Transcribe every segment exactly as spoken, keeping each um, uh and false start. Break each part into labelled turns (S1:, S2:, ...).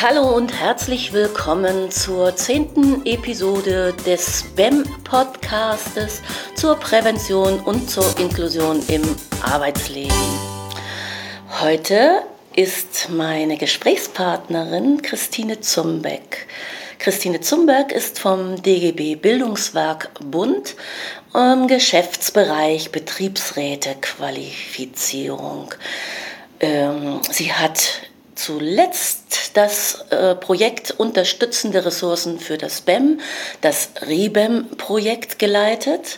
S1: Hallo und herzlich willkommen zur zehnten Episode des Spam-Podcastes zur Prävention und zur Inklusion im Arbeitsleben. Heute ist meine Gesprächspartnerin Christine Zumbeck. Christine Zumbeck ist vom D G B Bildungswerk Bund im Geschäftsbereich Betriebsrätequalifizierung. Ähm, sie hat zuletzt das äh, Projekt Unterstützende Ressourcen für das B E M, das R I B E M-Projekt geleitet.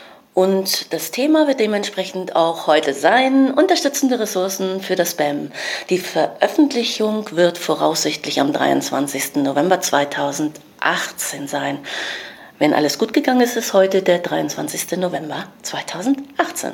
S1: Und das Thema wird dementsprechend auch heute sein, unterstützende Ressourcen für das B E M. Die Veröffentlichung wird voraussichtlich am dreiundzwanzigsten November zweitausendachtzehn sein. Wenn alles gut gegangen ist, ist heute der dreiundzwanzigsten November zweitausendachtzehn.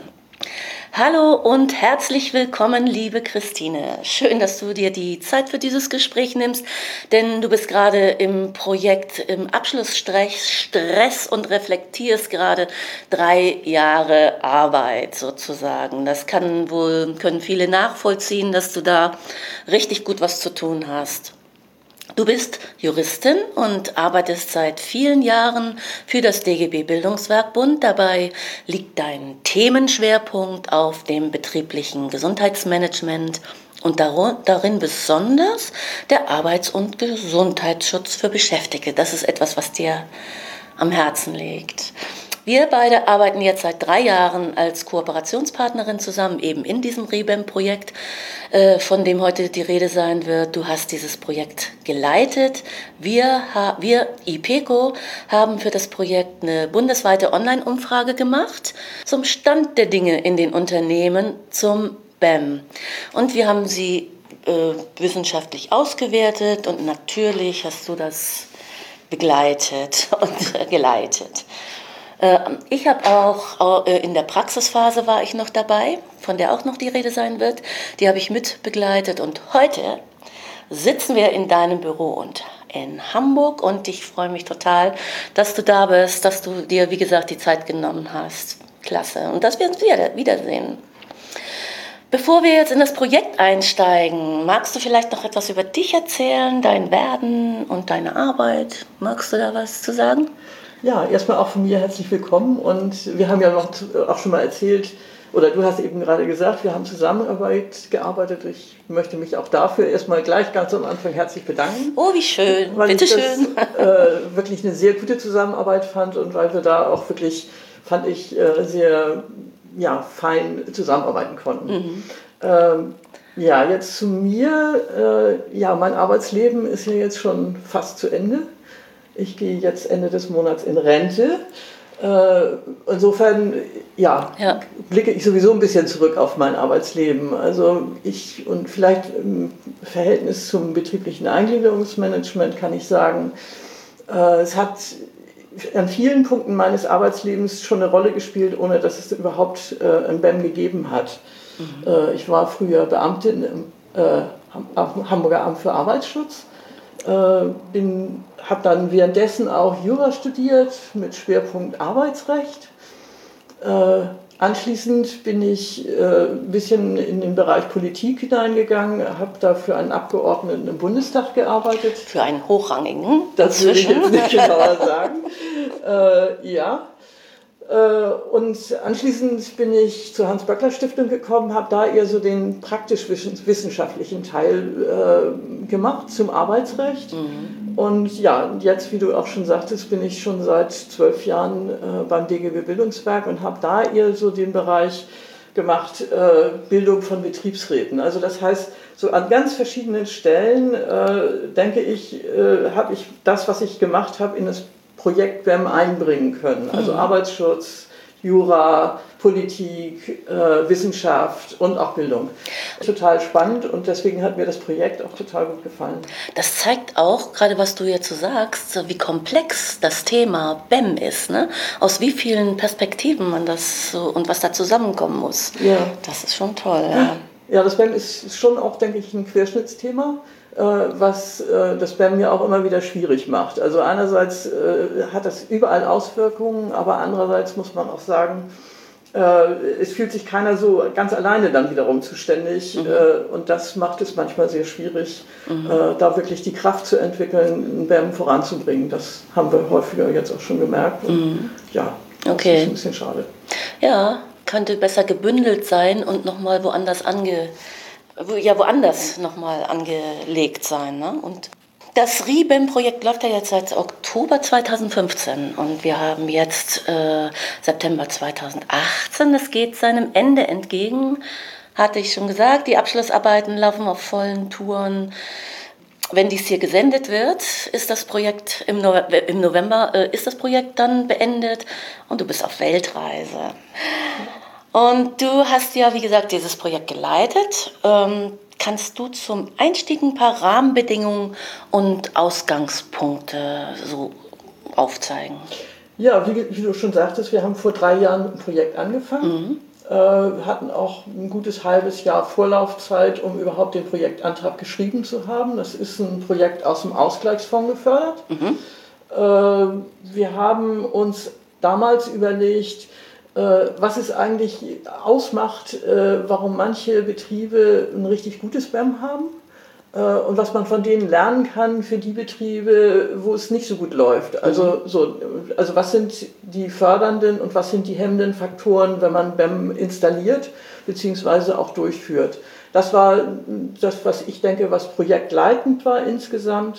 S1: Hallo und herzlich willkommen, liebe Christine. Schön, dass du dir die Zeit für dieses Gespräch nimmst, denn du bist gerade im Projekt im Abschlussstress und reflektierst gerade drei Jahre Arbeit sozusagen. Das kann wohl, können viele nachvollziehen, dass du da richtig gut was zu tun hast. Du bist Juristin und arbeitest seit vielen Jahren für das D G B Bildungswerk Bund. Dabei liegt dein Themenschwerpunkt auf dem betrieblichen Gesundheitsmanagement und darin besonders der Arbeits- und Gesundheitsschutz für Beschäftigte. Das ist etwas, was dir am Herzen liegt. Wir beide arbeiten jetzt seit drei Jahren als Kooperationspartnerin zusammen, eben in diesem R I B E M-Projekt, äh, von dem heute die Rede sein wird. Du hast dieses Projekt geleitet. Wir, wir IPECO, haben für das Projekt eine bundesweite Online-Umfrage gemacht zum Stand der Dinge in den Unternehmen zum B E M. Und wir haben sie äh, wissenschaftlich ausgewertet und natürlich hast du das begleitet und äh, geleitet. Ich habe auch, in der Praxisphase war ich noch dabei, von der auch noch die Rede sein wird. Die habe ich mit begleitet und heute sitzen wir in deinem Büro und in Hamburg und ich freue mich total, dass du da bist, dass du dir, wie gesagt, die Zeit genommen hast. Klasse. Und dass wir uns wieder, wiedersehen. Bevor wir jetzt in das Projekt einsteigen, magst du vielleicht noch etwas über dich erzählen, dein Werden und deine Arbeit? Magst du da was zu sagen?
S2: Ja, erstmal auch von mir herzlich willkommen und wir haben ja noch auch schon mal erzählt, oder du hast eben gerade gesagt, wir haben Zusammenarbeit gearbeitet. Ich möchte mich auch dafür erstmal gleich ganz am Anfang herzlich bedanken.
S1: Oh, wie schön,
S2: weil
S1: bitte
S2: ich
S1: schön.
S2: Das, äh, wirklich eine sehr gute Zusammenarbeit fand und weil wir da auch wirklich, fand ich, äh, sehr ja, fein zusammenarbeiten konnten. Mhm. Ähm, ja, jetzt zu mir. Äh, ja, mein Arbeitsleben ist ja jetzt schon fast zu Ende. Ich gehe jetzt Ende des Monats in Rente. Insofern ja, ja. blicke ich sowieso ein bisschen zurück auf mein Arbeitsleben. Also ich und vielleicht im Verhältnis zum betrieblichen Eingliederungsmanagement kann ich sagen, es hat an vielen Punkten meines Arbeitslebens schon eine Rolle gespielt, ohne dass es überhaupt ein B E M gegeben hat. Mhm. Ich war früher Beamtin im Hamburger Amt für Arbeitsschutz. Bin, habe dann währenddessen auch Jura studiert mit Schwerpunkt Arbeitsrecht. Äh, anschließend bin ich äh, ein bisschen in den Bereich Politik hineingegangen, habe da für einen Abgeordneten im Bundestag gearbeitet.
S1: Für einen hochrangigen?
S2: Das will ich jetzt nicht genauer sagen. Äh, ja. Und anschließend bin ich zur Hans-Böckler-Stiftung gekommen, habe da eher so den praktisch-wissenschaftlichen Teil äh, gemacht zum Arbeitsrecht. Mhm. Und ja, jetzt, wie du auch schon sagtest, bin ich schon seit zwölf Jahren äh, beim D G B Bildungswerk und habe da eher so den Bereich gemacht, äh, Bildung von Betriebsräten. Also das heißt, so an ganz verschiedenen Stellen, äh, denke ich, äh, habe ich das, was ich gemacht habe, in das Projekt B E M einbringen können. Also mhm. Arbeitsschutz, Jura, Politik, äh, Wissenschaft und auch Bildung. Total spannend und deswegen hat mir das Projekt auch total gut gefallen.
S1: Das zeigt auch, gerade was du jetzt so sagst, wie komplex das Thema B E M ist, ne? Aus wie vielen Perspektiven man das so und was da zusammenkommen muss. Ja. Das ist schon toll. Ja,
S2: ja das B E M ist schon auch, denke ich, ein Querschnittsthema, was das B E M ja auch immer wieder schwierig macht. Also einerseits hat das überall Auswirkungen, aber andererseits muss man auch sagen, es fühlt sich keiner so ganz alleine dann wiederum zuständig mhm. und das macht es manchmal sehr schwierig, mhm. da wirklich die Kraft zu entwickeln, einen B E M voranzubringen. Das haben wir häufiger jetzt auch schon gemerkt. Und
S1: mhm.
S2: ja, das
S1: okay.
S2: ist ein bisschen schade.
S1: Ja, könnte besser gebündelt sein und nochmal woanders ange, ja, woanders nochmal angelegt sein. Ne? Und das R I B E M-Projekt läuft ja jetzt seit Oktober zweitausendfünfzehn und wir haben jetzt äh, September zweitausendachtzehn. Es geht seinem Ende entgegen, hatte ich schon gesagt. Die Abschlussarbeiten laufen auf vollen Touren. Wenn dies hier gesendet wird, ist das Projekt im, no- im November äh, ist das Projekt dann beendet und du bist auf Weltreise. Und du hast ja, wie gesagt, dieses Projekt geleitet. Ähm, Kannst du zum Einstieg ein paar Rahmenbedingungen und Ausgangspunkte so aufzeigen?
S2: Ja, wie, wie du schon sagtest, wir haben vor drei Jahren mit dem Projekt angefangen. Mhm. Äh, hatten auch ein gutes halbes Jahr Vorlaufzeit, um überhaupt den Projektantrag geschrieben zu haben. Das ist ein Projekt aus dem Ausgleichsfonds gefördert. Mhm. Äh, wir haben uns damals überlegt, was es eigentlich ausmacht, warum manche Betriebe ein richtig gutes B E M haben und was man von denen lernen kann für die Betriebe, wo es nicht so gut läuft. Also, so, also was sind die fördernden und was sind die hemmenden Faktoren, wenn man B E M installiert bzw. auch durchführt. Das war das, was ich denke, was projektleitend war insgesamt.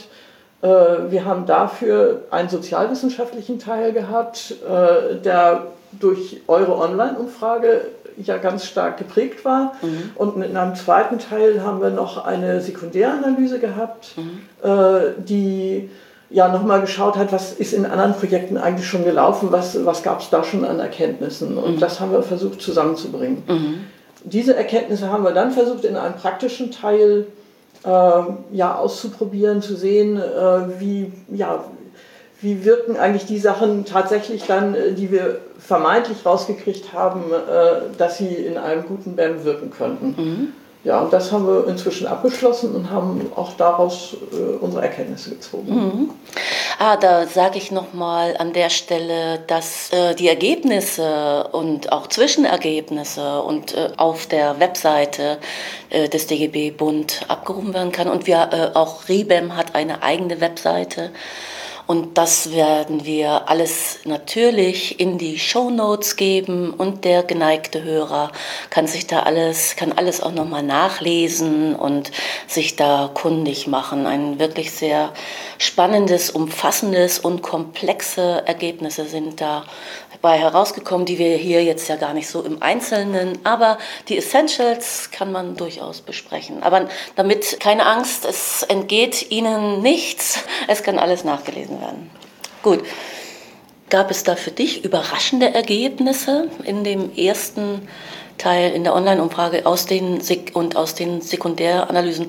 S2: Wir haben dafür einen sozialwissenschaftlichen Teil gehabt, der durch eure Online-Umfrage ja ganz stark geprägt war. Mhm. Und in einem zweiten Teil haben wir noch eine Sekundäranalyse gehabt, mhm. äh, die ja nochmal geschaut hat, was ist in anderen Projekten eigentlich schon gelaufen, was, was gab es da schon an Erkenntnissen. Und mhm. das haben wir versucht zusammenzubringen. Mhm. Diese Erkenntnisse haben wir dann versucht in einem praktischen Teil äh, ja, auszuprobieren, zu sehen, äh, wie, ja, wie wirken eigentlich die Sachen tatsächlich dann, die wir vermeintlich rausgekriegt haben, dass sie in einem guten B E M wirken könnten. Mhm. Ja, und das haben wir inzwischen abgeschlossen und haben auch daraus unsere Erkenntnisse gezogen.
S1: Mhm. Ah, da sage ich nochmal an der Stelle, dass äh, die Ergebnisse und auch Zwischenergebnisse und äh, auf der Webseite äh, des D G B-Bund abgerufen werden kann. Und wir äh, auch R I B E M hat eine eigene Webseite. Und das werden wir alles natürlich in die Shownotes geben und der geneigte Hörer kann sich da alles, kann alles auch nochmal nachlesen und sich da kundig machen. Ein wirklich sehr spannendes, umfassendes und komplexe Ergebnisse sind dabei herausgekommen, die wir hier jetzt ja gar nicht so im Einzelnen, aber die Essentials kann man durchaus besprechen. Aber damit keine Angst, es entgeht Ihnen nichts, es kann alles nachgelesen werden. Gut. Gab es da für dich überraschende Ergebnisse in dem ersten Teil in der Online-Umfrage aus den Sek- und aus den Sekundäranalysen?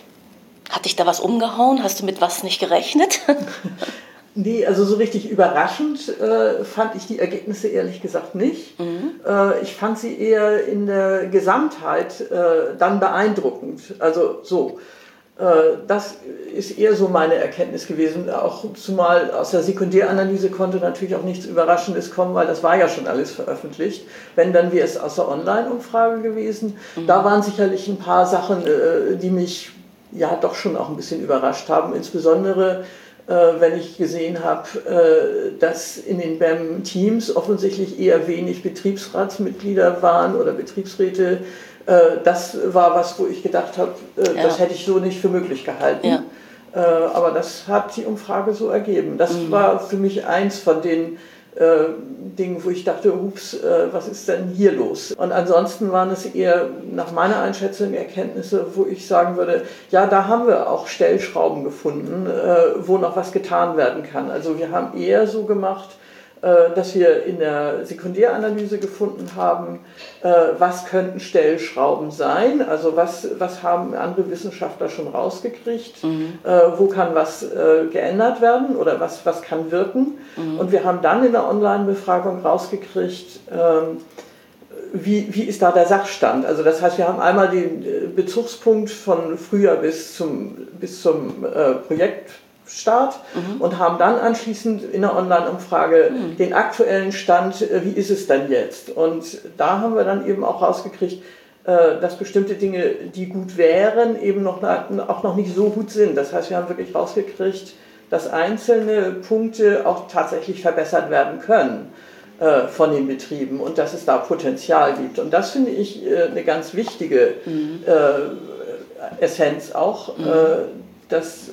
S1: Hat dich da was umgehauen? Hast du mit was nicht gerechnet?
S2: Nee, also so richtig überraschend äh, fand ich die Ergebnisse ehrlich gesagt nicht. Mhm. Äh, ich fand sie eher in der Gesamtheit äh, dann beeindruckend. Also so. Das ist eher so meine Erkenntnis gewesen, auch zumal aus der Sekundäranalyse konnte natürlich auch nichts Überraschendes kommen, weil das war ja schon alles veröffentlicht. Wenn, dann wäre es aus der Online-Umfrage gewesen. Mhm. Da waren sicherlich ein paar Sachen, die mich ja doch schon auch ein bisschen überrascht haben, insbesondere wenn ich gesehen habe, dass in den B E M-Teams offensichtlich eher wenig Betriebsratsmitglieder waren oder Betriebsräte. Das war was, wo ich gedacht habe, ja. das hätte ich so nicht für möglich gehalten. Ja. Aber das hat die Umfrage so ergeben. Das mhm. war für mich eins von den äh, Dingen, wo ich dachte, ups, äh, was ist denn hier los? Und ansonsten waren es eher nach meiner Einschätzung Erkenntnisse, wo ich sagen würde, ja, da haben wir auch Stellschrauben gefunden, äh, wo noch was getan werden kann. Also wir haben eher so gemacht, dass wir in der Sekundäranalyse gefunden haben, was könnten Stellschrauben sein, also was, was haben andere Wissenschaftler schon rausgekriegt, mhm. wo kann was geändert werden oder was, was kann wirken. Mhm. Und wir haben dann in der Online-Befragung rausgekriegt, wie, wie ist da der Sachstand. Also das heißt, wir haben einmal den Bezugspunkt von früher bis zum, bis zum Projekt Start mhm. und haben dann anschließend in der Online-Umfrage mhm. den aktuellen Stand, wie ist es denn jetzt? Und da haben wir dann eben auch rausgekriegt, dass bestimmte Dinge, die gut wären, eben noch, auch noch nicht so gut sind. Das heißt, wir haben wirklich rausgekriegt, dass einzelne Punkte auch tatsächlich verbessert werden können äh, von den Betrieben und dass es da Potenzial gibt. Und das finde ich äh, eine ganz wichtige mhm. äh, Essenz auch, mhm. äh, dass,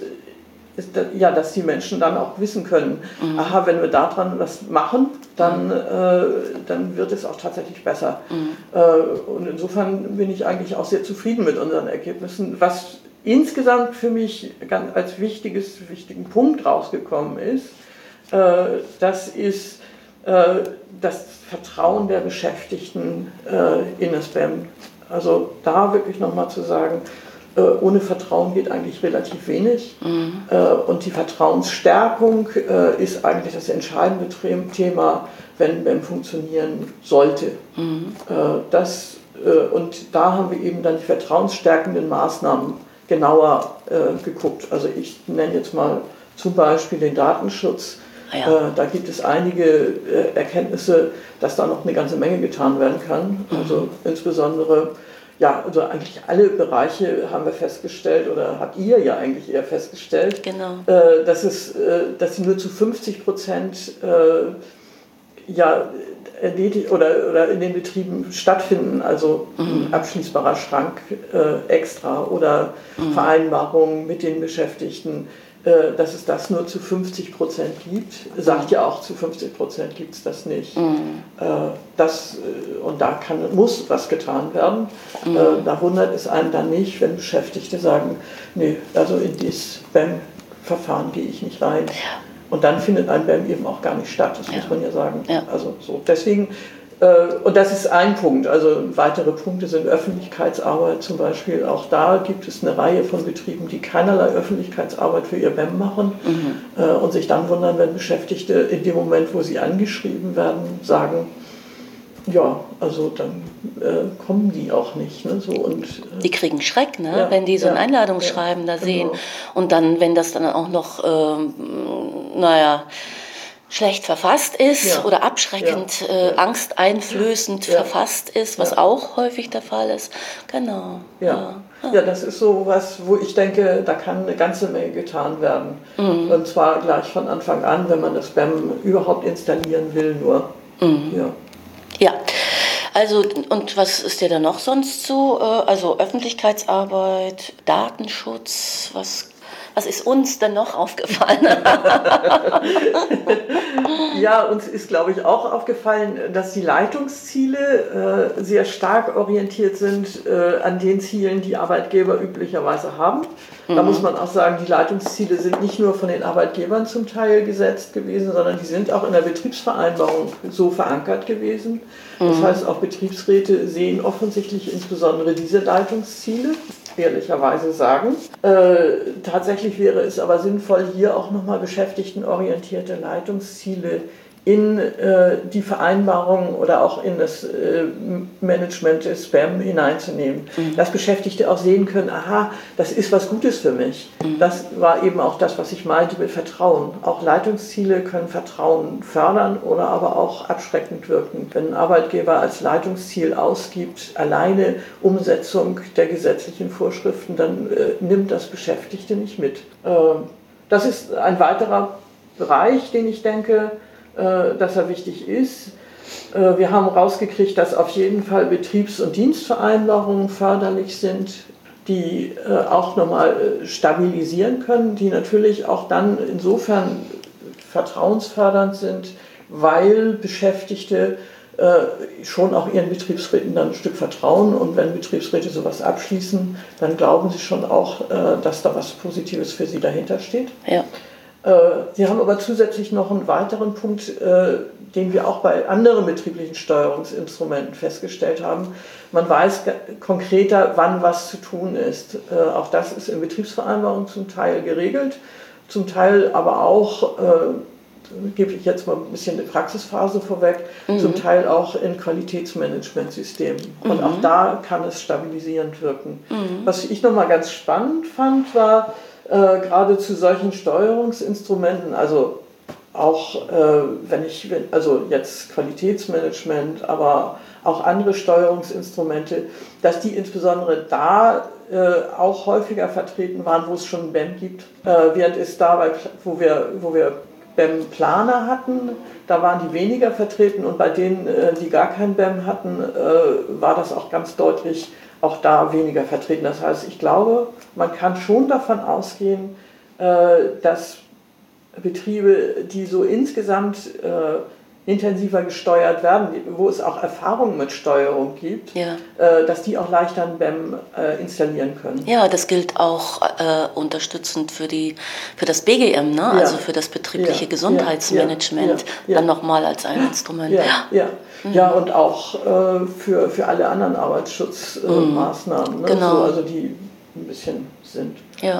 S2: ja, dass die Menschen dann auch wissen können, mhm. aha, wenn wir daran was machen, dann, äh, dann wird es auch tatsächlich besser. Mhm. Äh, und insofern bin ich eigentlich auch sehr zufrieden mit unseren Ergebnissen. Was insgesamt für mich ganz als wichtiges, wichtigen Punkt rausgekommen ist, äh, das ist äh, das Vertrauen der Beschäftigten äh, in das B E M. Also da wirklich nochmal zu sagen, äh, ohne Vertrauen geht eigentlich relativ wenig. Mhm. Äh, und die Vertrauensstärkung äh, ist eigentlich das entscheidende Thema, wenn B E M funktionieren sollte. Mhm. Äh, das, äh, und da haben wir eben dann die vertrauensstärkenden Maßnahmen genauer äh, geguckt. Also ich nenne jetzt mal zum Beispiel den Datenschutz. Ah ja. äh, da gibt es einige äh, Erkenntnisse, dass da noch eine ganze Menge getan werden kann. Mhm. Also insbesondere, ja, also eigentlich alle Bereiche haben wir festgestellt, oder habt ihr ja eigentlich eher festgestellt, genau. äh, dass, es, äh, dass sie nur zu fünfzig Prozent äh, ja, erledigt oder, oder in den Betrieben stattfinden, also mhm. ein abschließbarer Schrank äh, extra oder mhm. Vereinbarungen mit den Beschäftigten, äh, dass es das nur zu fünfzig Prozent gibt, sagt mhm. ja auch, zu fünfzig Prozent gibt es das nicht. Mhm. Äh, das, und da kann, muss was getan werden. Mhm. Äh, da wundert es einen dann nicht, wenn Beschäftigte sagen, nee, also in dieses B E M-Verfahren gehe ich nicht rein. Ja. Und dann findet ein B E M eben auch gar nicht statt, das ja. muss man ja sagen. Ja. Also so. Deswegen, äh, und das ist ein Punkt, also weitere Punkte sind Öffentlichkeitsarbeit zum Beispiel. Auch da gibt es eine Reihe von Betrieben, die keinerlei Öffentlichkeitsarbeit für ihr B E M machen mhm. äh, und sich dann wundern, wenn Beschäftigte in dem Moment, wo sie angeschrieben werden, sagen, ja, also dann äh, kommen die auch nicht. Ne? So, und, äh,
S1: die kriegen Schreck, ne? Ja, wenn die so ein ja, Einladungsschreiben ja, da sehen. Genau. Und dann, wenn das dann auch noch, ähm, naja, schlecht verfasst ist ja. oder abschreckend, ja. äh, angsteinflößend ja. verfasst ist, was ja. auch häufig der Fall ist. Genau.
S2: Ja. Ja. Ja. ja, das ist so was, wo ich denke, da kann eine ganze Menge getan werden. Mhm. Und zwar gleich von Anfang an, wenn man das B E M überhaupt installieren will, nur. Mhm.
S1: Ja. Ja, also und was ist dir da noch sonst so? Also Öffentlichkeitsarbeit, Datenschutz, was, was ist uns denn noch aufgefallen?
S2: Ja, uns ist, glaube ich, auch aufgefallen, dass die Leitungsziele äh, sehr stark orientiert sind äh, an den Zielen, die Arbeitgeber üblicherweise haben. Da mhm. muss man auch sagen, die Leitungsziele sind nicht nur von den Arbeitgebern zum Teil gesetzt gewesen, sondern die sind auch in der Betriebsvereinbarung so verankert gewesen. Das mhm. heißt, auch Betriebsräte sehen offensichtlich insbesondere diese Leitungsziele, ehrlicherweise sagen. Äh, tatsächlich wäre es aber sinnvoll, hier auch nochmal beschäftigtenorientierte Leitungsziele in äh, die Vereinbarung oder auch in das äh, Management des B E M hineinzunehmen. Mhm. Dass Beschäftigte auch sehen können, aha, das ist was Gutes für mich. Mhm. Das war eben auch das, was ich meinte mit Vertrauen. Auch Leitungsziele können Vertrauen fördern oder aber auch abschreckend wirken. Wenn ein Arbeitgeber als Leitungsziel ausgibt, alleine Umsetzung der gesetzlichen Vorschriften, dann äh, nimmt das Beschäftigte nicht mit. Äh, das ist ein weiterer Bereich, den ich denke, dass er wichtig ist. Wir haben rausgekriegt, dass auf jeden Fall Betriebs- und Dienstvereinbarungen förderlich sind, die auch nochmal stabilisieren können, die natürlich auch dann insofern vertrauensfördernd sind, weil Beschäftigte schon auch ihren Betriebsräten dann ein Stück vertrauen, und wenn Betriebsräte sowas abschließen, dann glauben sie schon auch, dass da was Positives für sie dahinter steht. Ja. Sie haben aber zusätzlich noch einen weiteren Punkt, den wir auch bei anderen betrieblichen Steuerungsinstrumenten festgestellt haben. Man weiß konkreter, wann was zu tun ist. Auch das ist in Betriebsvereinbarungen zum Teil geregelt, zum Teil aber auch, gebe ich jetzt mal ein bisschen eine Praxisphase vorweg, mhm. zum Teil auch in Qualitätsmanagementsystemen. Und mhm. auch da kann es stabilisierend wirken. Mhm. Was ich nochmal ganz spannend fand, war, äh, gerade zu solchen Steuerungsinstrumenten, also auch äh, wenn ich, also jetzt Qualitätsmanagement, aber auch andere Steuerungsinstrumente, dass die insbesondere da äh, auch häufiger vertreten waren, wo es schon B E M gibt, äh, während es dabei, wo wir, wo wir B E M-Planer hatten, da waren die weniger vertreten und bei denen, äh, die gar kein B E M hatten, äh, war das auch ganz deutlich auch da weniger vertreten. Das heißt, ich glaube, man kann schon davon ausgehen, äh, dass Betriebe, die so insgesamt äh, intensiver gesteuert werden, wo es auch Erfahrungen mit Steuerung gibt,
S1: ja.
S2: äh, dass die auch leichter ein B E M äh, installieren können.
S1: Ja, das gilt auch äh, unterstützend für, die, für das B G M, ne? Ja. Also für das betriebliche ja. Gesundheitsmanagement, ja. Ja. dann nochmal als ein Instrument.
S2: Ja, ja. Ja. Mhm. Ja, und auch äh, für, für alle anderen Arbeitsschutzmaßnahmen, äh, mhm. ne?
S1: Genau.
S2: So, also die ein bisschen sind.
S1: Ja.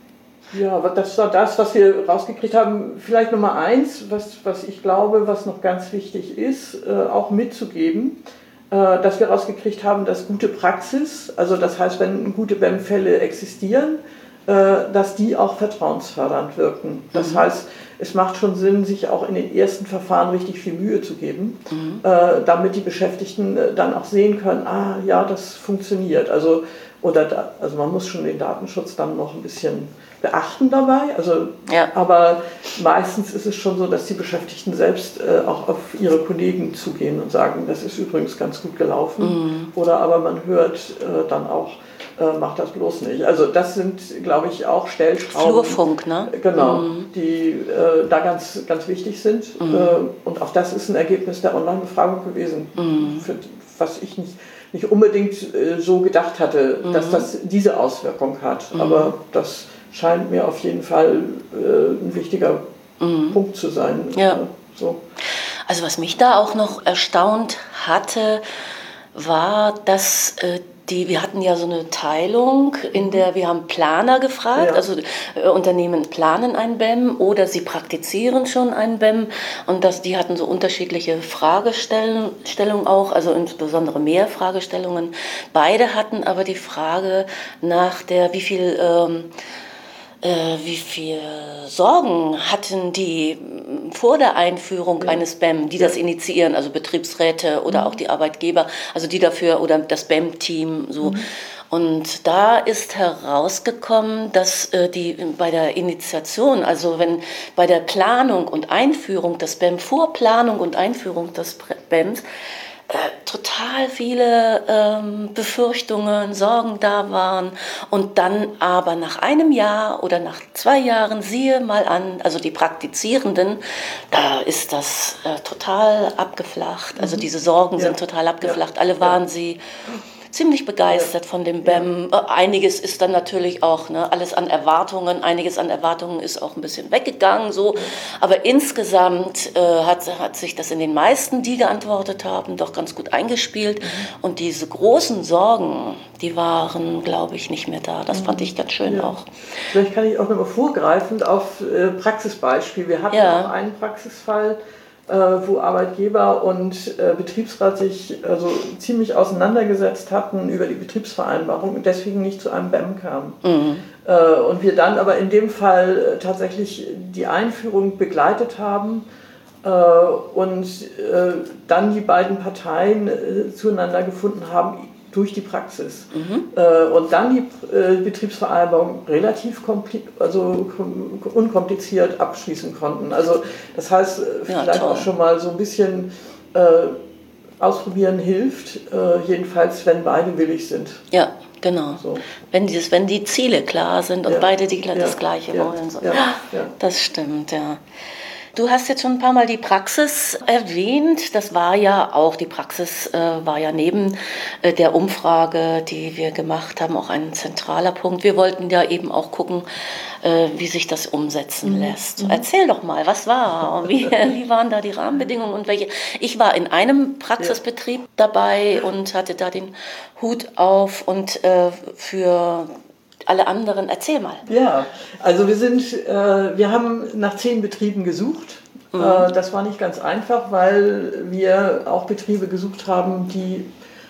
S2: Ja, das war das, was wir rausgekriegt haben. Vielleicht Nummer eins, was, was ich glaube, was noch ganz wichtig ist, äh, auch mitzugeben, äh, dass wir rausgekriegt haben, dass gute Praxis, also das heißt, wenn gute B E M-Fälle existieren, äh, dass die auch vertrauensfördernd wirken. Das mhm. heißt, es macht schon Sinn, sich auch in den ersten Verfahren richtig viel Mühe zu geben, mhm. äh, damit die Beschäftigten dann auch sehen können, ah ja, das funktioniert. Also, oder da, also man muss schon den Datenschutz dann noch ein bisschen beachten dabei, also, ja. aber meistens ist es schon so, dass die Beschäftigten selbst äh, auch auf ihre Kollegen zugehen und sagen, das ist übrigens ganz gut gelaufen, mhm. oder aber man hört äh, dann auch, äh, macht das bloß nicht. Also das sind, glaube ich, auch Stellschrauben,
S1: Flurfunk, ne?
S2: Genau,
S1: mhm.
S2: die äh, da ganz, ganz wichtig sind, mhm. äh, und auch das ist ein Ergebnis der Online-Befragung gewesen, mhm. für, was ich nicht nicht unbedingt äh, so gedacht hatte, mhm. dass das diese Auswirkung hat, mhm. aber das scheint mir auf jeden Fall äh, ein wichtiger mhm. Punkt zu sein.
S1: Ja.
S2: So.
S1: Also was mich da auch noch erstaunt hatte, war, dass äh, die, wir hatten ja so eine Teilung, in der wir haben Planer gefragt, ja. also äh, Unternehmen planen ein B E M oder sie praktizieren schon ein B E M und das, die hatten so unterschiedliche Fragestellungen auch, also insbesondere mehr Fragestellungen. Beide hatten aber die Frage nach der, wie viel... Ähm, Äh, wie viel Sorgen hatten die vor der Einführung ja. eines B E M, die das initiieren, also Betriebsräte oder mhm. auch die Arbeitgeber, also die dafür oder das B E M-Team so. Mhm. Und da ist herausgekommen, dass äh, die bei der Initiation, also wenn bei der Planung und Einführung des B E M, vor Planung und Einführung des B E Ms, Äh, total viele ähm, Befürchtungen, Sorgen da waren und dann aber nach einem Jahr oder nach zwei Jahren, siehe mal an, also die Praktizierenden, da ist das äh, total abgeflacht, also diese Sorgen ja. sind total abgeflacht, ja. alle waren ja. sie ziemlich begeistert von dem B E M. Ja. Einiges ist dann natürlich auch, ne, alles an Erwartungen, einiges an Erwartungen ist auch ein bisschen weggegangen, so. Aber insgesamt äh, hat, hat sich das in den meisten, die geantwortet haben, doch ganz gut eingespielt. Mhm. Und diese großen Sorgen, die waren, glaube ich, nicht mehr da. Das mhm. fand ich ganz schön ja. auch.
S2: Vielleicht kann ich auch noch mal vorgreifend auf äh, Praxisbeispiel. Wir hatten ja. auch einen Praxisfall, wo Arbeitgeber und äh, Betriebsrat sich also ziemlich auseinandergesetzt hatten über die Betriebsvereinbarung und deswegen nicht zu einem B E M kamen. Mhm. Äh, und wir dann aber in dem Fall äh, tatsächlich die Einführung begleitet haben äh, und äh, dann die beiden Parteien äh, zueinander gefunden haben durch die Praxis. Mhm. Äh, und dann die äh, Betriebsvereinbarung relativ kompli- also kom- unkompliziert abschließen konnten. Also das heißt, ja, vielleicht toll. Auch schon mal so ein bisschen äh, ausprobieren hilft, äh, jedenfalls wenn beide willig sind.
S1: Ja, genau. So. Wenn, dieses, wenn die Ziele klar sind und ja. beide die, das ja. Gleiche
S2: ja.
S1: wollen. So.
S2: Ja. Ja.
S1: Das stimmt, ja. Du hast jetzt schon ein paar Mal die Praxis erwähnt. Das war ja auch, die Praxis äh, war ja neben äh, der Umfrage, die wir gemacht haben, auch ein zentraler Punkt. Wir wollten ja eben auch gucken, äh, wie sich das umsetzen mhm. lässt. So, erzähl doch mal, was war? Wie, wie waren da die Rahmenbedingungen und welche? Ich war in einem Praxisbetrieb dabei und hatte da den Hut auf und äh, für alle anderen, erzähl mal.
S2: Ja, also wir sind, äh, wir haben nach zehn Betrieben gesucht. Mhm. Äh, das war nicht ganz einfach, weil wir auch Betriebe gesucht haben, die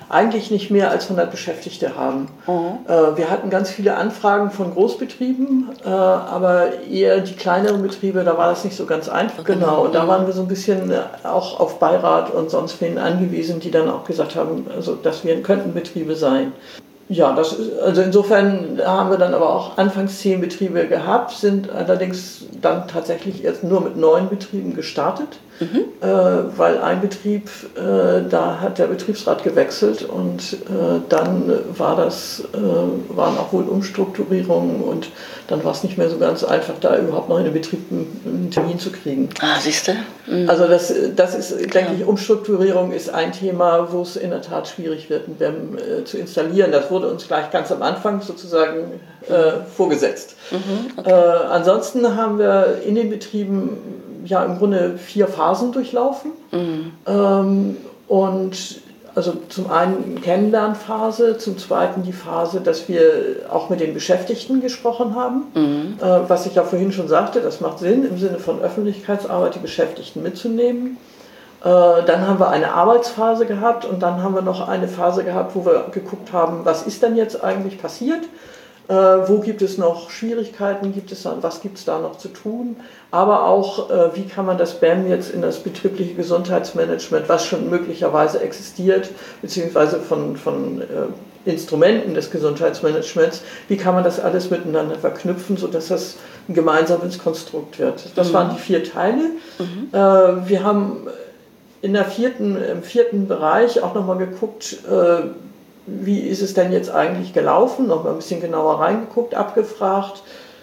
S2: eigentlich nicht mehr als hundert Beschäftigte haben.
S1: Mhm.
S2: Äh, wir hatten ganz viele Anfragen von Großbetrieben, äh, aber eher die kleineren Betriebe, da war das nicht so ganz einfach.
S1: Okay.
S2: Genau, und da
S1: Mhm.
S2: waren wir so ein bisschen auch auf Beirat und sonst wen angewiesen, die dann auch gesagt haben, also, dass wir könnten Betriebe sein. Ja, das ist, also insofern haben wir dann aber auch anfangs zehn Betriebe gehabt, sind allerdings dann tatsächlich erst nur mit neun Betrieben gestartet,
S1: Mhm.
S2: äh, weil ein Betrieb, äh, da hat der Betriebsrat gewechselt und äh, dann war das, äh, waren auch wohl Umstrukturierungen und dann war es nicht mehr so ganz einfach, da überhaupt noch in den Betrieb einen Termin zu kriegen.
S1: Ah, siehst du? Mhm.
S2: Also das, das ist, denke ich, Umstrukturierung ist ein Thema, wo es in der Tat schwierig wird, ein B E M äh, zu installieren. Das wurde uns gleich ganz am Anfang sozusagen äh, vorgesetzt.
S1: Mhm. Okay.
S2: Äh, ansonsten haben wir in den Betrieben ja im Grunde vier Phasen durchlaufen.
S1: Mhm.
S2: Ähm, und also zum einen Kennenlernphase, zum zweiten die Phase, dass wir auch mit den Beschäftigten gesprochen haben.
S1: Mhm.
S2: Äh, was ich ja vorhin schon sagte, das macht Sinn, im Sinne von Öffentlichkeitsarbeit die Beschäftigten mitzunehmen. Äh, dann haben wir eine Arbeitsphase gehabt und dann haben wir noch eine Phase gehabt, wo wir geguckt haben, was ist denn jetzt eigentlich passiert? Äh, wo gibt es noch Schwierigkeiten, gibt es, was gibt es da noch zu tun? Aber auch, äh, wie kann man das B E M jetzt in das betriebliche Gesundheitsmanagement, was schon möglicherweise existiert, beziehungsweise von, von äh, Instrumenten des Gesundheitsmanagements, wie kann man das alles miteinander verknüpfen, sodass das ein gemeinsames Konstrukt wird. Das mhm. waren die vier Teile. Mhm. Äh, wir haben in der vierten, im vierten Bereich auch nochmal geguckt, äh, wie ist es denn jetzt eigentlich gelaufen, nochmal ein bisschen genauer reingeguckt, abgefragt.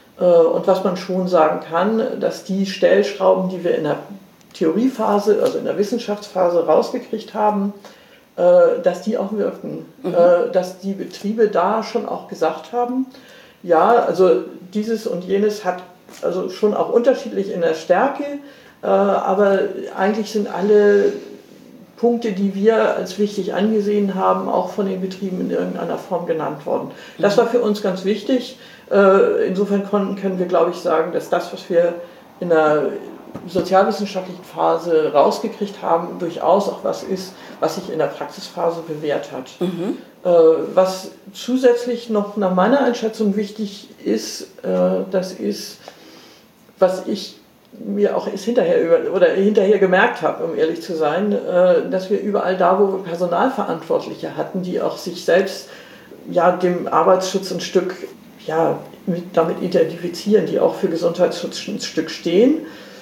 S2: Und was man schon sagen kann, dass die Stellschrauben, die wir in der Theoriephase, also in der Wissenschaftsphase rausgekriegt haben, dass die auch wirkten. Mhm. Dass die Betriebe da schon auch gesagt haben, ja, also dieses und jenes hat also schon auch unterschiedlich in der Stärke, aber eigentlich sind alle Punkte, die wir als wichtig angesehen haben, auch von den Betrieben in irgendeiner Form genannt worden. Das war für uns ganz wichtig. Insofern können wir, glaube ich, sagen, dass das, was wir in der sozialwissenschaftlichen Phase rausgekriegt haben, durchaus auch was ist, was sich in der Praxisphase bewährt hat. Mhm. Was zusätzlich noch nach meiner Einschätzung wichtig ist, das ist, was ich mir auch ist hinterher über, oder hinterher gemerkt habe, um ehrlich zu sein, äh, dass wir überall da, wo wir Personalverantwortliche hatten, die auch sich selbst ja, dem Arbeitsschutz ein Stück ja, mit, damit identifizieren, die auch für Gesundheitsschutz ein Stück stehen,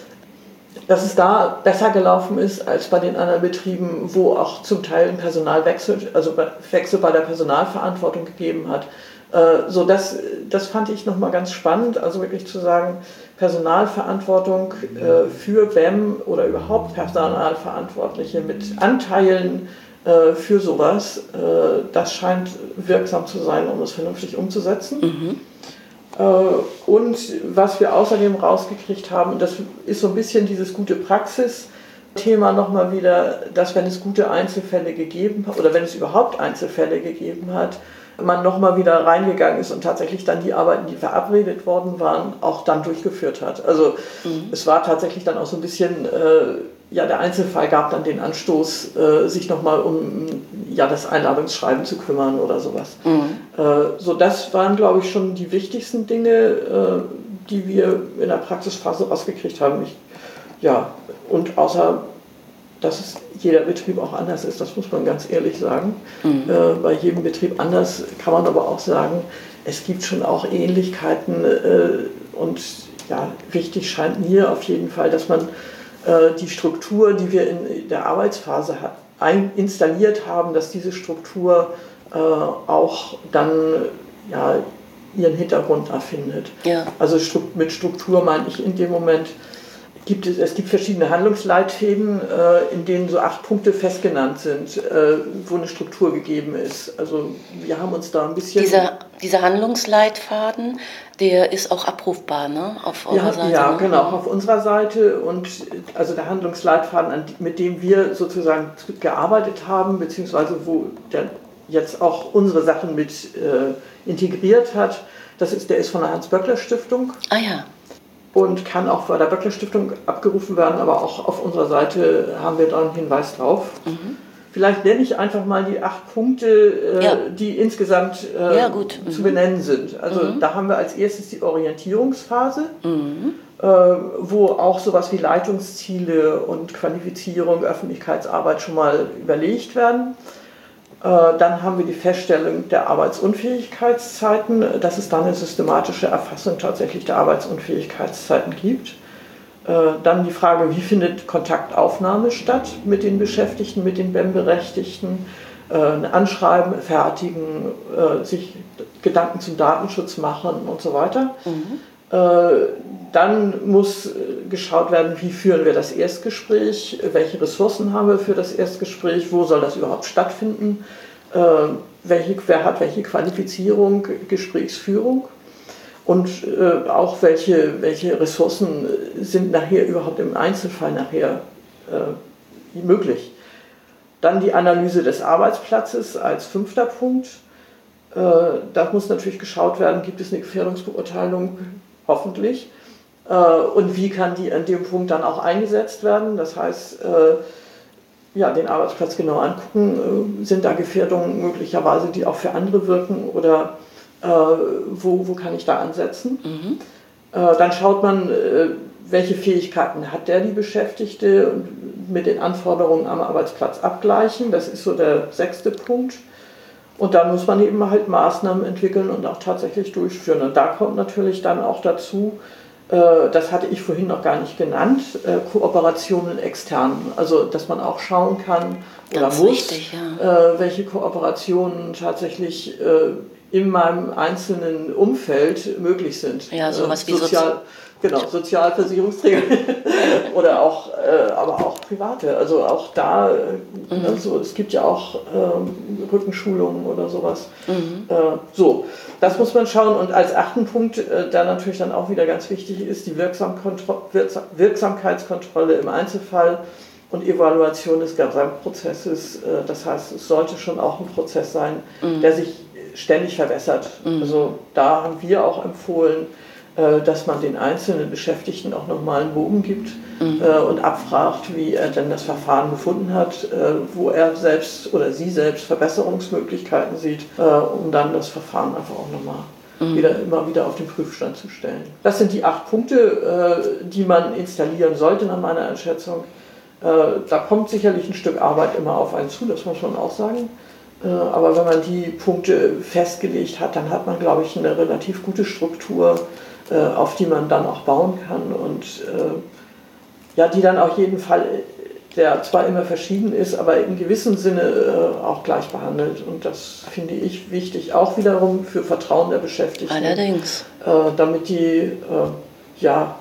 S2: dass es da besser gelaufen ist als bei den anderen Betrieben, wo auch zum Teil ein Personalwechsel, also Wechsel bei der Personalverantwortung gegeben hat. Äh, so das, das fand ich nochmal ganz spannend, also wirklich zu sagen, Personalverantwortung äh, für B E M oder überhaupt Personalverantwortliche mit Anteilen äh, für sowas, äh, das scheint wirksam zu sein, um es vernünftig umzusetzen. Mhm. Äh, und was wir außerdem rausgekriegt haben, das ist so ein bisschen dieses gute Praxis-Thema nochmal wieder, dass wenn es gute Einzelfälle gegeben hat, oder wenn es überhaupt Einzelfälle gegeben hat, man nochmal wieder reingegangen ist und tatsächlich dann die Arbeiten, die verabredet worden waren, auch dann durchgeführt hat. Also mhm. es war tatsächlich dann auch so ein bisschen, äh, ja der Einzelfall gab dann den Anstoß, äh, sich nochmal um ja, das Einladungsschreiben zu kümmern oder sowas. Mhm. Äh, so das waren, glaube ich, schon die wichtigsten Dinge, äh, die wir in der Praxisphase rausgekriegt haben. Ich, ja, und außer dass es jeder Betrieb auch anders ist, das muss man ganz ehrlich sagen. Mhm. Äh, bei jedem Betrieb anders kann man aber auch sagen, es gibt schon auch Ähnlichkeiten äh, und ja, wichtig scheint mir auf jeden Fall, dass man äh, die Struktur, die wir in der Arbeitsphase hat, ein, installiert haben, dass diese Struktur äh, auch dann ja, ihren Hintergrund erfindet. Ja. Also mit Struktur meine ich in dem Moment, Gibt es, es gibt verschiedene Handlungsleitfäden, äh, in denen so acht Punkte festgenannt sind, äh, wo eine Struktur gegeben ist. Also wir haben uns da ein bisschen...
S1: Dieser, dieser Handlungsleitfaden, der ist auch abrufbar, ne? Auf eurer
S2: ja,
S1: Seite?
S2: Ja,
S1: ne?
S2: genau, auf unserer Seite. Und also der Handlungsleitfaden, mit dem wir sozusagen gearbeitet haben, beziehungsweise wo der jetzt auch unsere Sachen mit äh, integriert hat, das ist, der ist von der Hans-Böckler-Stiftung.
S1: Ah ja.
S2: Und kann auch bei der Böckler Stiftung abgerufen werden, aber auch auf unserer Seite haben wir da einen Hinweis drauf. Mhm. Vielleicht nenne ich einfach mal die acht Punkte, äh,
S1: ja.
S2: die insgesamt äh,
S1: ja, gut.
S2: zu
S1: Mhm.
S2: benennen sind. Also mhm. da haben wir als erstes die Orientierungsphase,
S1: mhm.
S2: äh, wo auch sowas wie Leitungsziele und Qualifizierung, Öffentlichkeitsarbeit schon mal überlegt werden. Äh, dann haben wir die Feststellung der Arbeitsunfähigkeitszeiten, dass es da eine systematische Erfassung tatsächlich der Arbeitsunfähigkeitszeiten gibt. Dann die Frage, wie findet Kontaktaufnahme statt mit den Beschäftigten, mit den B E M-Berechtigten, ein Anschreiben fertigen, sich Gedanken zum Datenschutz machen und so weiter. Mhm. Dann muss geschaut werden, wie führen wir das Erstgespräch, welche Ressourcen haben wir für das Erstgespräch, wo soll das überhaupt stattfinden, welche, wer hat welche Qualifizierung, Gesprächsführung. Und äh, auch welche, welche Ressourcen sind nachher überhaupt im Einzelfall nachher äh, möglich. Dann die Analyse des Arbeitsplatzes als fünfter Punkt. Äh, da muss natürlich geschaut werden, gibt es eine Gefährdungsbeurteilung, hoffentlich. Äh, und wie kann die an dem Punkt dann auch eingesetzt werden? Das heißt, äh, ja, den Arbeitsplatz genau angucken, äh, sind da Gefährdungen möglicherweise, die auch für andere wirken oder Äh, wo, wo kann ich da ansetzen? Mhm. Äh, dann schaut man, äh, welche Fähigkeiten hat der, die Beschäftigte, und mit den Anforderungen am Arbeitsplatz abgleichen. Das ist so der sechste Punkt. Und dann muss man eben halt Maßnahmen entwickeln und auch tatsächlich durchführen. Und da kommt natürlich dann auch dazu, äh, das hatte ich vorhin noch gar nicht genannt, äh, Kooperationen extern. Also, dass man auch schauen kann oder
S1: Ganz
S2: muss,
S1: wichtig, ja.
S2: äh, welche Kooperationen tatsächlich äh, in meinem einzelnen Umfeld möglich sind.
S1: Ja, sowas wie
S2: Sozial, genau, Sozialversicherungsträger oder auch, äh, aber auch private. Also auch da, mhm. ne, so, es gibt ja auch ähm, Rückenschulungen oder sowas. Mhm. Äh, so, das muss man schauen. Und als achten Punkt, äh, der natürlich dann auch wieder ganz wichtig ist, die Wirksamkeitskontrolle im Einzelfall und Evaluation des Gesamtprozesses. Äh, das heißt, es sollte schon auch ein Prozess sein, mhm. der sich ständig verbessert. Mhm. Also da haben wir auch empfohlen, dass man den einzelnen Beschäftigten auch nochmal einen Bogen gibt mhm. und abfragt, wie er denn das Verfahren gefunden hat, wo er selbst oder sie selbst Verbesserungsmöglichkeiten sieht, um dann das Verfahren einfach auch nochmal mhm. wieder, immer wieder auf den Prüfstand zu stellen. Das sind die acht Punkte, die man installieren sollte nach meiner Einschätzung. Da kommt sicherlich ein Stück Arbeit immer auf einen zu, das muss man auch sagen. Aber wenn man die Punkte festgelegt hat, dann hat man, glaube ich, eine relativ gute Struktur, auf die man dann auch bauen kann und ja, die dann auf jeden Fall, der zwar immer verschieden ist, aber in gewissem Sinne auch gleich behandelt. Und das finde ich wichtig, auch wiederum für Vertrauen der Beschäftigten.
S1: Allerdings.
S2: Damit die ja,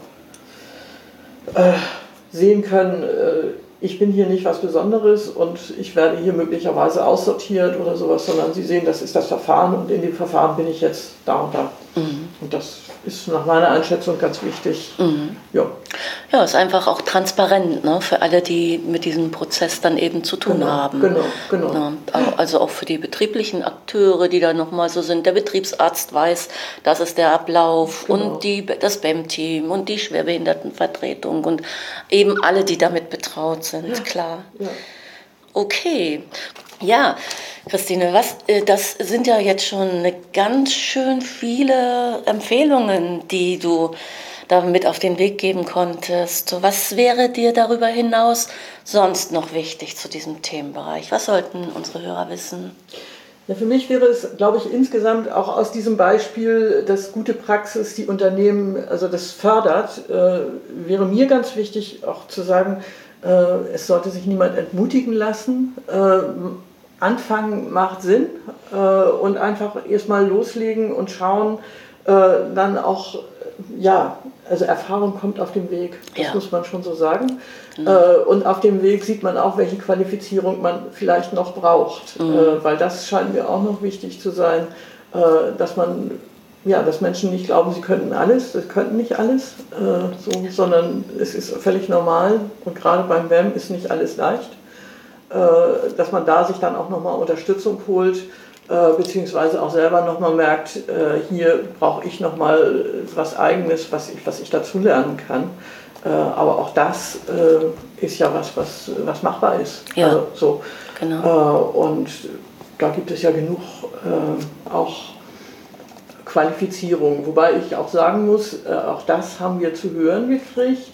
S2: sehen können, ich bin hier nicht was Besonderes und ich werde hier möglicherweise aussortiert oder sowas, sondern sie sehen, das ist das Verfahren und in dem Verfahren bin ich jetzt da und da. Mhm. Und das ist nach meiner Einschätzung ganz wichtig. Mhm. Ja.
S1: Ja, ist einfach auch transparent, ne, für alle, die mit diesem Prozess dann eben zu tun
S2: genau,
S1: haben.
S2: Genau, genau.
S1: Ja, also auch für die betrieblichen Akteure, die da nochmal so sind. Der Betriebsarzt weiß, das ist der Ablauf genau. und die, das B E M-Team und die Schwerbehindertenvertretung und eben alle, die damit betraut sind, ja. klar. Ja. Okay. Ja, Christine, was, das sind ja jetzt schon ganz schön viele Empfehlungen, die du damit auf den Weg geben konntest. Was wäre dir darüber hinaus sonst noch wichtig zu diesem Themenbereich? Was sollten unsere Hörer wissen?
S2: Ja, für mich wäre es, glaube ich, insgesamt auch aus diesem Beispiel, dass gute Praxis die Unternehmen, also das fördert, äh, wäre mir ganz wichtig auch zu sagen, äh, es sollte sich niemand entmutigen lassen. Äh, Anfangen macht Sinn äh, und einfach erstmal loslegen und schauen, äh, dann auch, ja, also Erfahrung kommt auf dem Weg, das ja. muss man schon so sagen. Mhm. Äh, und auf dem Weg sieht man auch, welche Qualifizierung man vielleicht noch braucht, mhm. äh, weil das scheint mir auch noch wichtig zu sein, äh, dass man, ja, dass Menschen nicht glauben, sie könnten alles, sie könnten nicht alles, äh, so, sondern es ist völlig normal und gerade beim B E M ist nicht alles leicht. Dass man da sich dann auch nochmal Unterstützung holt, äh, beziehungsweise auch selber nochmal merkt, äh, hier brauche ich nochmal was Eigenes, was ich, was ich dazu lernen kann. Äh, aber auch das äh, ist ja was, was, was machbar ist.
S1: Ja,
S2: also, so.
S1: genau.
S2: Äh, und da gibt es ja genug äh, auch Qualifizierung. Wobei ich auch sagen muss, äh, auch das haben wir zu hören gekriegt,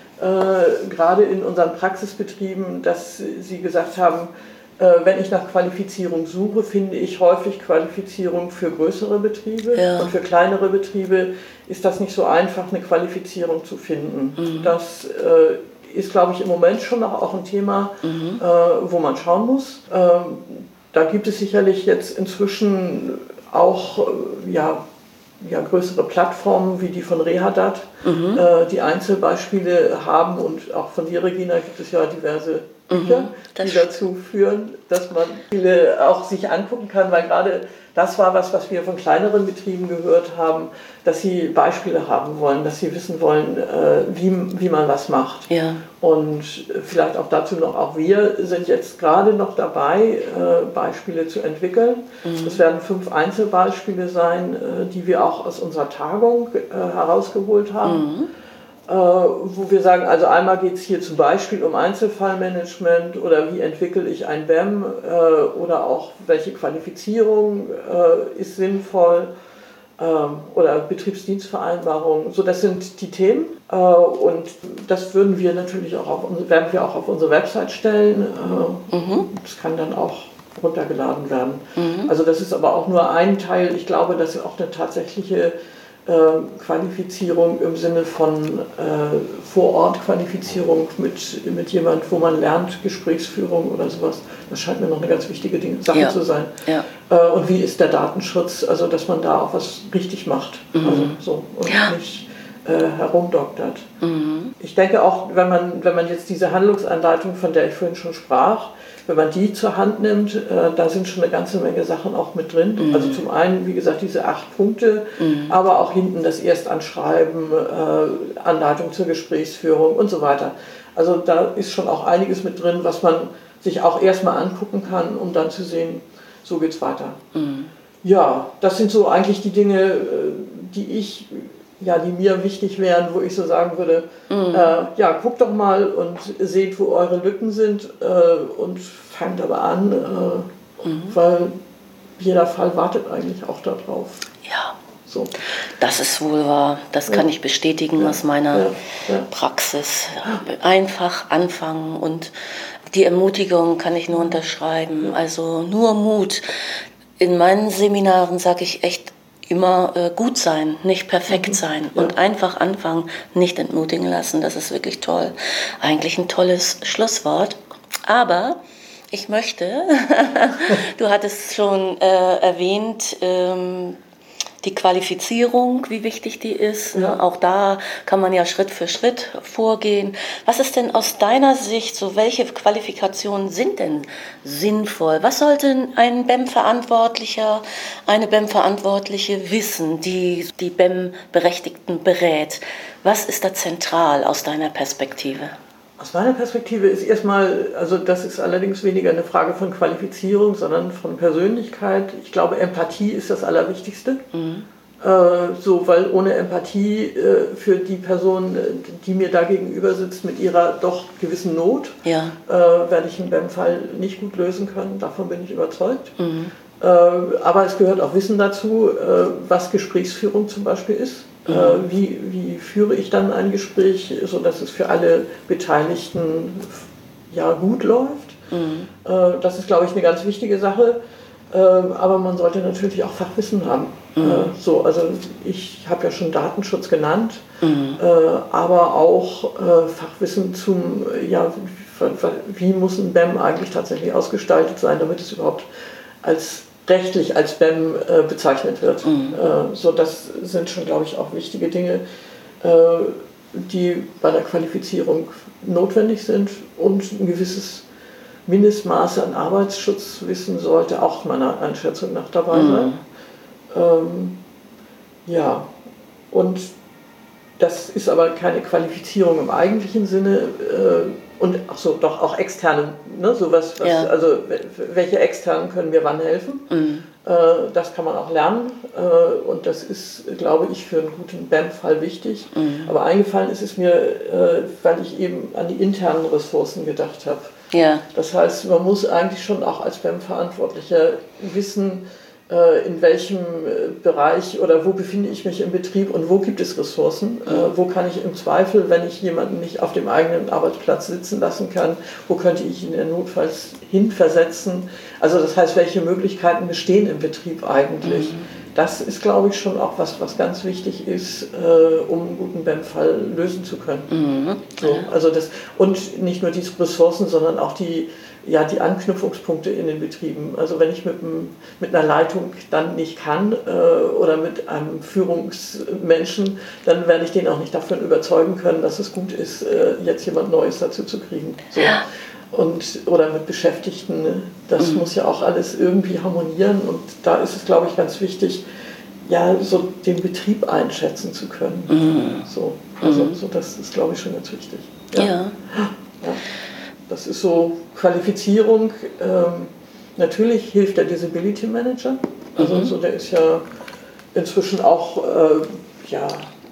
S2: äh, gerade in unseren Praxisbetrieben, dass sie gesagt haben, äh, wenn ich nach Qualifizierung suche, finde ich häufig Qualifizierung für größere Betriebe. Ja. Und für kleinere Betriebe ist das nicht so einfach, eine Qualifizierung zu finden. Mhm. Das äh, ist, glaube ich, im Moment schon noch auch ein Thema, mhm. äh, wo man schauen muss. Ähm, da gibt es sicherlich jetzt inzwischen auch äh, ja, ja, größere Plattformen wie die von Rehadat, mhm. äh, die Einzelbeispiele haben, und auch von dir, Regina, gibt es ja diverse Bücher, mhm, die dazu führen, dass man viele auch sich angucken kann, weil gerade das war was, was wir von kleineren Betrieben gehört haben, dass sie Beispiele haben wollen, dass sie wissen wollen, äh, wie, wie man was macht. Ja. Und vielleicht auch dazu noch, auch wir sind jetzt gerade noch dabei, äh, Beispiele zu entwickeln. Es mhm. werden fünf Einzelbeispiele sein, äh, die wir auch aus unserer Tagung äh, herausgeholt haben. Mhm. Äh, wo wir sagen, also einmal geht es hier zum Beispiel um Einzelfallmanagement oder wie entwickle ich ein B E M äh, oder auch welche Qualifizierung äh, ist sinnvoll äh, oder Betriebsdienstvereinbarung. So, das sind die Themen äh, und das würden wir natürlich auch auf, werden wir auch auf unsere Website stellen. Äh, mhm. Das kann dann auch runtergeladen werden. Mhm. Also das ist aber auch nur ein Teil. Ich glaube, dass wir auch eine tatsächliche Qualifizierung im Sinne von äh, Vor-Ort-Qualifizierung mit, mit jemand, wo man lernt, Gesprächsführung oder sowas. Das scheint mir noch eine ganz wichtige Ding, Sache ja. zu sein. Ja. Äh, und wie ist der Datenschutz, also dass man da auch was richtig macht, mhm. also so, und ja. nicht äh, herumdoktert. Mhm. Ich denke auch, wenn man, wenn man jetzt diese Handlungsanleitung, von der ich vorhin schon sprach, wenn man die zur Hand nimmt, äh, da sind schon eine ganze Menge Sachen auch mit drin. Mhm. Also zum einen, wie gesagt, diese acht Punkte, mhm. aber auch hinten das Erstanschreiben, äh, Anleitung zur Gesprächsführung und so weiter. Also da ist schon auch einiges mit drin, was man sich auch erstmal angucken kann, um dann zu sehen, so geht's weiter. Mhm. Ja, das sind so eigentlich die Dinge, die ich... ja, die mir wichtig wären, wo ich so sagen würde, mhm. äh, ja, guckt doch mal und seht, wo eure Lücken sind äh, und fangt aber an, äh, mhm. weil jeder Fall wartet eigentlich auch darauf.
S1: Ja, so. Das ist wohl wahr. Das ja. kann ich bestätigen ja. aus meiner ja. Ja. Praxis. Einfach anfangen, und die Ermutigung kann ich nur unterschreiben. Ja. Also nur Mut. In meinen Seminaren sage ich echt, immer äh, gut sein, nicht perfekt mhm. sein ja. und einfach anfangen, nicht entmutigen lassen. Das ist wirklich toll. Eigentlich ein tolles Schlusswort. Aber ich möchte, du hattest schon äh, erwähnt, ähm, die Qualifizierung, wie wichtig die ist. Ja. Ne? Auch da kann man ja Schritt für Schritt vorgehen. Was ist denn aus deiner Sicht, so welche Qualifikationen sind denn sinnvoll? Was sollte ein B E M-Verantwortlicher, eine B E M-Verantwortliche wissen, die die B E M-Berechtigten berät? Was ist da zentral aus deiner Perspektive?
S2: Aus meiner Perspektive ist erstmal, also das ist allerdings weniger eine Frage von Qualifizierung, sondern von Persönlichkeit. Ich glaube, Empathie ist das Allerwichtigste. Mhm. Äh, so, weil ohne Empathie äh, für die Person, die mir da gegenüber sitzt, mit ihrer doch gewissen Not, ja. äh, werde ich einen B E M-Fall nicht gut lösen können. Davon bin ich überzeugt. Mhm. Äh, aber es gehört auch Wissen dazu, äh, was Gesprächsführung zum Beispiel ist. Mhm. Äh, wie, wie führe ich dann ein Gespräch, sodass es für alle Beteiligten ja, gut läuft. Mhm. Äh, das ist, glaube ich, eine ganz wichtige Sache. Äh, aber man sollte natürlich auch Fachwissen haben. Mhm. Äh, so, also ich habe ja schon Datenschutz genannt, mhm. äh, aber auch äh, Fachwissen zum, ja, wie muss ein B E M eigentlich tatsächlich ausgestaltet sein, damit es überhaupt als rechtlich als B E M äh, bezeichnet wird. Mhm. Äh, so, das sind schon, glaube ich, auch wichtige Dinge, äh, die bei der Qualifizierung notwendig sind, und ein gewisses Mindestmaße an Arbeitsschutzwissen sollte auch meiner Einschätzung nach dabei mhm. sein. Ähm, ja, und das ist aber keine Qualifizierung im eigentlichen Sinne. Äh, Und ach so, doch auch externe, ne, sowas, was, ja. also welche externen können mir wann helfen? Mhm. Das kann man auch lernen und das ist, glaube ich, für einen guten B E M-Fall wichtig. Mhm. Aber eingefallen ist es mir, weil ich eben an die internen Ressourcen gedacht habe.
S1: Ja.
S2: Das heißt, man muss eigentlich schon auch als B E M-Verantwortlicher wissen, in welchem Bereich oder wo befinde ich mich im Betrieb und wo gibt es Ressourcen, mhm. wo kann ich im Zweifel, wenn ich jemanden nicht auf dem eigenen Arbeitsplatz sitzen lassen kann, wo könnte ich ihn in notfalls hinversetzen. Also das heißt, welche Möglichkeiten bestehen im Betrieb eigentlich. Mhm. Das ist, glaube ich, schon auch was, was ganz wichtig ist, um einen guten B E M-Fall lösen zu können. Mhm. So, also das, und nicht nur diese Ressourcen, sondern auch die Ja, die Anknüpfungspunkte in den Betrieben. Also wenn ich mit, einem, mit einer Leitung dann nicht kann äh, oder mit einem Führungsmenschen, dann werde ich den auch nicht davon überzeugen können, dass es gut ist, äh, jetzt jemand Neues dazu zu kriegen. So. Und, oder mit Beschäftigten, das mhm. muss ja auch alles irgendwie harmonieren und da ist es, glaube ich, ganz wichtig, ja, so den Betrieb einschätzen zu können. Mhm. So, also mhm. so, das ist, glaube ich, schon ganz wichtig. Ja. ja. ja. Das ist so Qualifizierung. Ähm, natürlich hilft der Disability Manager. Also mhm. so, der ist ja inzwischen auch äh, ja,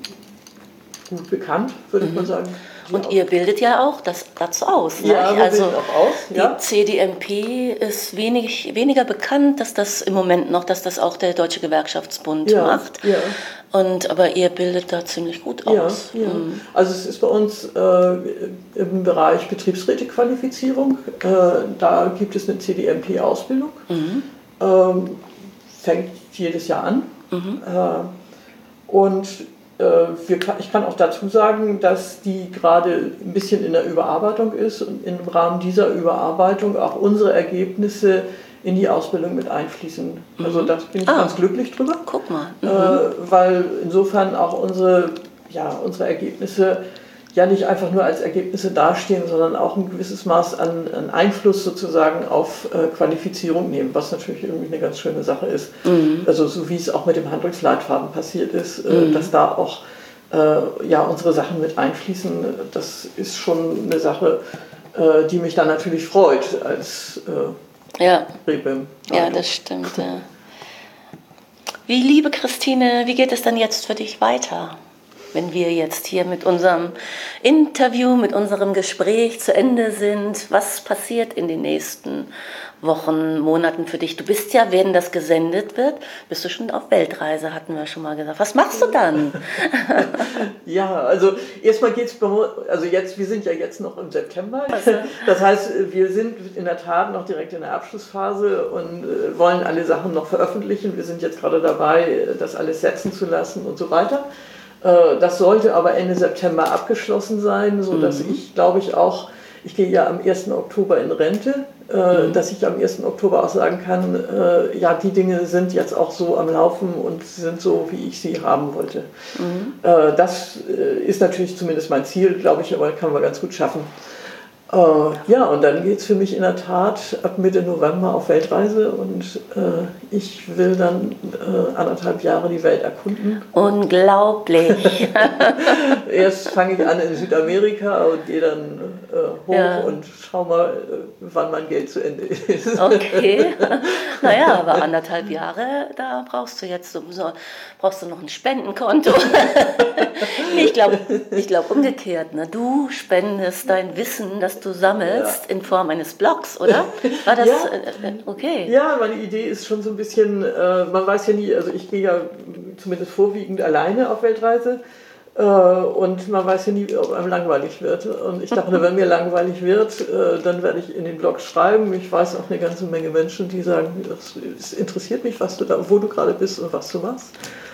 S2: gut bekannt, würde mhm. ich mal sagen.
S1: Und ihr bildet ja auch das dazu aus. Ne?
S2: Ja, wir
S1: also
S2: bilden auch aus. Ja.
S1: Die C D M P ist wenig, weniger bekannt, dass das im Moment noch, dass das auch der Deutsche Gewerkschaftsbund
S2: ja.
S1: macht.
S2: Ja.
S1: Und, aber ihr bildet da ziemlich gut aus.
S2: Ja, ja. Mhm. Also es ist bei uns äh, im Bereich Betriebsrätequalifizierung, äh, da gibt es eine C D M P-Ausbildung, mhm. ähm, fängt jedes Jahr an. Mhm. Äh, und äh, wir, ich kann auch dazu sagen, dass die gerade ein bisschen in der Überarbeitung ist und im Rahmen dieser Überarbeitung auch unsere Ergebnisse in die Ausbildung mit einfließen. Mhm. Also da bin ich ah, ganz glücklich drüber.
S1: Guck mal. Mhm.
S2: Äh, weil insofern auch unsere, ja, unsere Ergebnisse ja nicht einfach nur als Ergebnisse dastehen, sondern auch ein gewisses Maß an, an Einfluss sozusagen auf äh, Qualifizierung nehmen, was natürlich irgendwie eine ganz schöne Sache ist. Mhm. Also so wie es auch mit dem Handlungsleitfaden passiert ist, äh, mhm. dass da auch äh, ja, unsere Sachen mit einfließen, das ist schon eine Sache, äh, die mich dann natürlich freut als äh,
S1: Ja.
S2: Rebem.
S1: Ja, das stimmt. Ja. Wie, liebe Christine, wie geht es dann jetzt für dich weiter, wenn wir jetzt hier mit unserem Interview, mit unserem Gespräch zu Ende sind? Was passiert in den nächsten Wochen, Monaten für dich? Du bist ja, wenn das gesendet wird, bist du schon auf Weltreise, hatten wir schon mal gesagt. Was machst du dann?
S2: Ja, also erstmal geht es, also jetzt, wir sind ja jetzt noch im September. Das heißt, wir sind in der Tat noch direkt in der Abschlussphase und wollen alle Sachen noch veröffentlichen. Wir sind jetzt gerade dabei, das alles setzen zu lassen und so weiter. Das sollte aber Ende September abgeschlossen sein, sodass mhm. ich, glaube ich, auch, ich gehe ja am ersten Oktober in Rente, äh, mhm. dass ich am ersten Oktober auch sagen kann, äh, ja, die Dinge sind jetzt auch so am Laufen und sind so, wie ich sie haben wollte. Mhm. Äh, das äh, ist natürlich zumindest mein Ziel, glaube ich, aber kann man ganz gut schaffen. Äh, ja, und dann geht es für mich in der Tat ab Mitte November auf Weltreise und äh, ich will dann äh, anderthalb Jahre die Welt erkunden.
S1: Unglaublich!
S2: Erst fange ich an in Südamerika und gehe dann äh, hoch ja. und schau mal, äh, wann mein Geld zu Ende ist.
S1: Okay, naja, aber anderthalb Jahre, da brauchst du jetzt so, so brauchst du noch ein Spendenkonto. Ich glaube ich glaub umgekehrt, ne? Du spendest dein Wissen, das du sammelst, ja. in Form eines Blogs, oder? War das
S2: ja.
S1: äh, okay?
S2: Ja, meine Idee ist schon so ein bisschen, äh, man weiß ja nie, also ich gehe ja zumindest vorwiegend alleine auf Weltreise äh, und man weiß ja nie, ob einem langweilig wird. Und ich dachte, wenn mir langweilig wird, äh, dann werde ich in den Blog schreiben. Ich weiß auch eine ganze Menge Menschen, die sagen, es interessiert mich, was du da, wo du gerade bist und was du machst.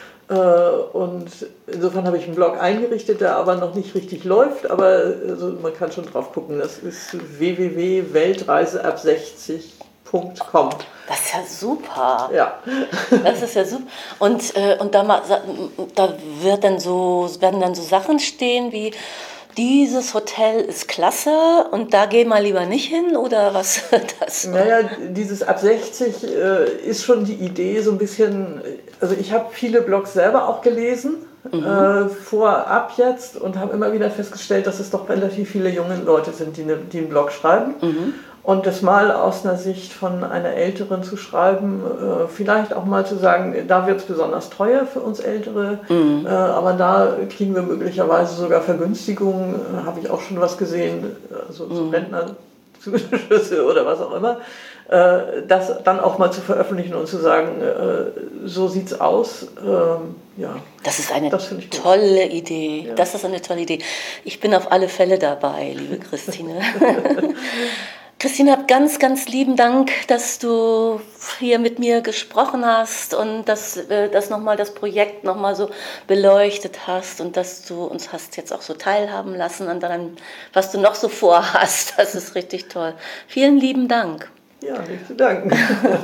S2: Und insofern habe ich einen Blog eingerichtet, der aber noch nicht richtig läuft, aber also man kann schon drauf gucken. Das ist w w w punkt weltreise ab sechzig punkt com.
S1: Das ist ja super.
S2: Ja.
S1: Das ist ja super. Und, äh, und da, da wird dann so, werden dann so Sachen stehen wie: Dieses Hotel ist klasse und da geh mal lieber nicht hin, oder was? Das?
S2: Naja, dieses ab sechzig äh, ist schon die Idee so ein bisschen, also ich habe viele Blogs selber auch gelesen, mhm. äh, vorab jetzt, und habe immer wieder festgestellt, dass es doch relativ viele junge Leute sind, die, ne, die einen Blog schreiben. Mhm. Und das mal aus einer Sicht von einer Älteren zu schreiben, äh, vielleicht auch mal zu sagen, da wird es besonders teuer für uns Ältere, mhm. äh, aber da kriegen wir möglicherweise sogar Vergünstigungen, äh, habe ich auch schon was gesehen, also mhm. zu Rentnerzuschüsse oder was auch immer. Äh, das dann auch mal zu veröffentlichen und zu sagen, äh, so sieht's aus. Ähm, ja,
S1: das ist eine das tolle Idee. Ja. Das ist eine tolle Idee. Ich bin auf alle Fälle dabei, liebe Christine. Christine, hab ganz, ganz lieben Dank, dass du hier mit mir gesprochen hast und dass, dass nochmal das Projekt nochmal so beleuchtet hast und dass du uns hast jetzt auch so teilhaben lassen an deinem, was du noch so vorhast. Das ist richtig toll. Vielen lieben Dank.
S2: Ja, nicht zu danken.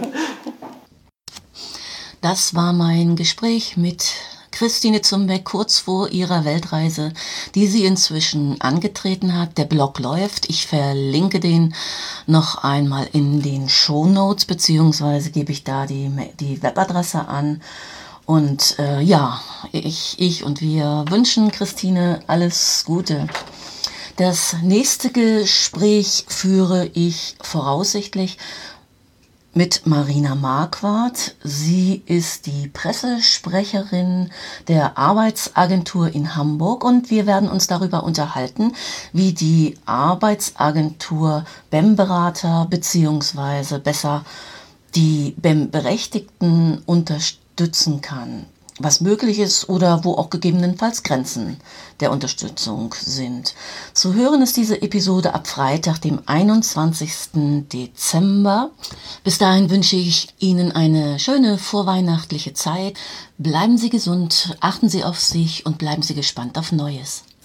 S1: Das war mein Gespräch mit Christine Zumbeck kurz vor ihrer Weltreise, die sie inzwischen angetreten hat. Der Blog läuft. Ich verlinke den noch einmal in den Shownotes, beziehungsweise gebe ich da die, die Webadresse an. Und äh, ja, ich, ich und wir wünschen Christine alles Gute. Das nächste Gespräch führe ich voraussichtlich mit Marina Marquardt. Sie ist die Pressesprecherin der Arbeitsagentur in Hamburg und wir werden uns darüber unterhalten, wie die Arbeitsagentur B E M-Berater beziehungsweise besser die B E M-Berechtigten unterstützen kann, was möglich ist oder wo auch gegebenenfalls Grenzen der Unterstützung sind. Zu hören ist diese Episode ab Freitag, dem einundzwanzigsten Dezember. Bis dahin wünsche ich Ihnen eine schöne vorweihnachtliche Zeit. Bleiben Sie gesund, achten Sie auf sich und bleiben Sie gespannt auf Neues.